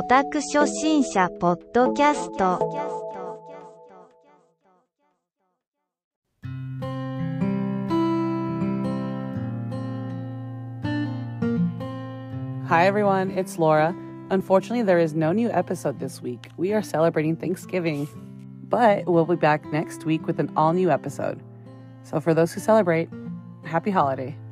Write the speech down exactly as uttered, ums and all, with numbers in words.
タク初心者ポッドキャスト。 Hi everyone, it's Laura. Unfortunately, there is no new episode this week. We are celebrating Thanksgiving, but we'll be back next week with an all-new episode. So for those who celebrate, happy holiday.